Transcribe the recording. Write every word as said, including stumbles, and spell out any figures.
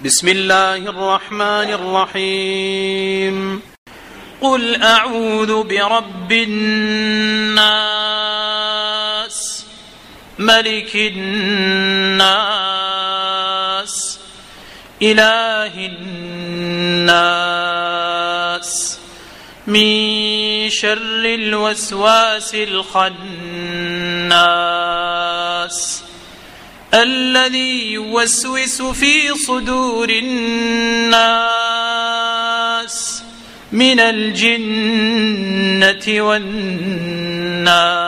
بسم الله الرحمن الرحيم قل أعوذ برب الناس ملك الناس إله الناس من شر الوسواس الخناس الذي يوسوس في صدور الناس من الجنة والناس.